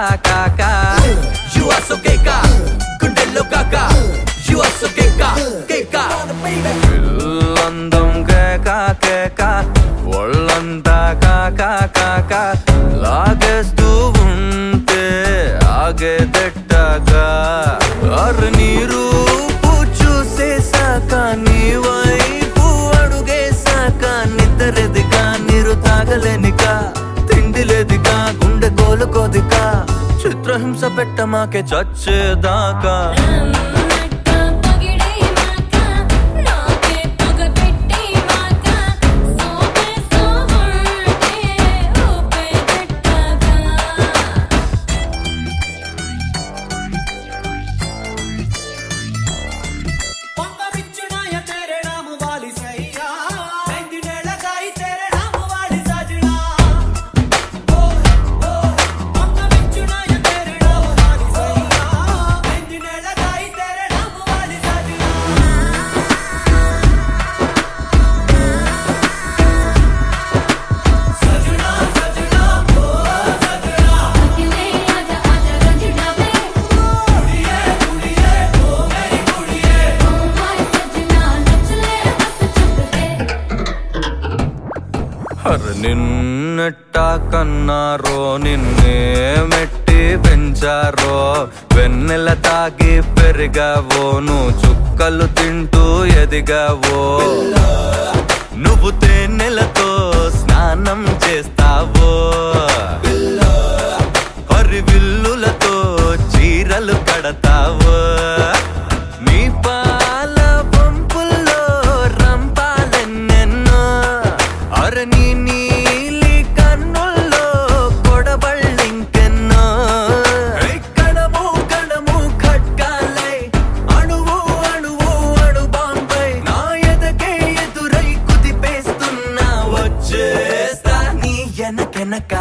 కాకా You are so keka గుండెల్లో కాకా You are so keka keka పిల్లందం కేకా కేకా ఒళ్ళంతా కాకా కాకా లాగేస్తూ ఉంటే ఆగేదెట్టాగా అరు నీరు చూసేసాక నీ వైపు అడుగేసాక నిద్రెదిగా నీరు తాగలేనికా తిండి లేదిగా గుండె కోలుకోదిగా చిత్రహింస పెట్టమాకే చచ్చేదాకా నిన్నెట్టా కన్నారో నిన్నే మెట్టి పెంచారో వెన్నెల తాగి పెరిగావో నువ్వు చుక్కలు తింటూ ఎదిగావో నువ్వు తేనెలతో స్నానం చేస్తావో హరివిల్లులతో చీరలు కడతావో నీ పాల పంపుల్లో రంపాలెన్నెన్నో అరని నీలి కన్నుల్లో కొడబళ్ళింకెన్నో కణము కణము ఖడ్గాలై అణువు అణువు అణుబాంబై నా ఎదకే ఎదురై కుదిపేస్తున్నా వచ్చేస్తా నీ ఎనకెనక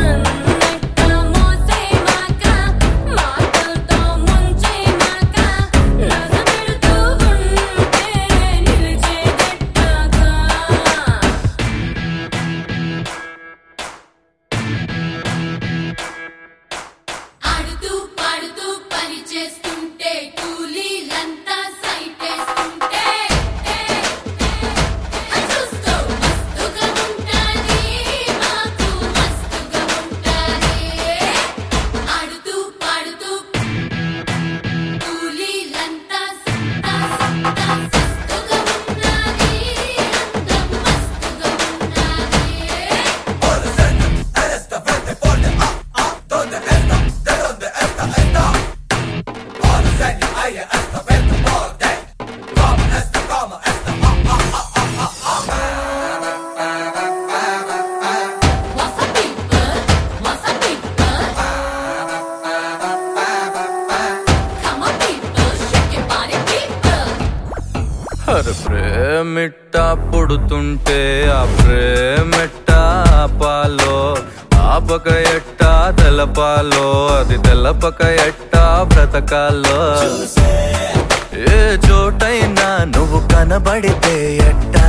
ప్రేమిట్ట పుడుతుంటే ఆ ప్రేమిట్ట ఆపాలో ఆపక ఎట్టా తెలపాలో అది తెలపక ఎట్టా బ్రతకాలో ఏ చోటైనా నువ్వు కనబడితే ఎట్టా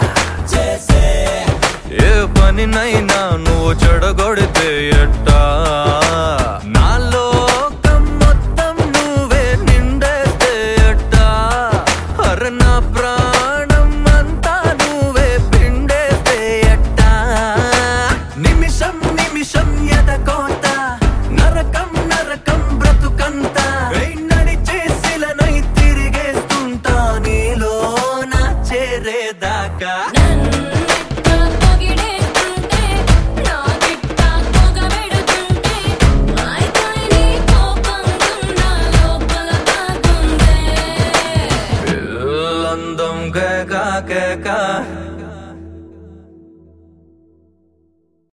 ఏ పనినైనా నువ్వు చెడగొడితే ఎట్టా నాలో నా ప్రాణం అంతా నువ్వే పిండేస్తే ఎట్టా నిమిషం నిమిషం ఎదకోత నరకం నరకం బ్రతుకంత నడిచేసిలనై తిరిగేస్తుంటా నీలో నా చేరేదాకా కేకా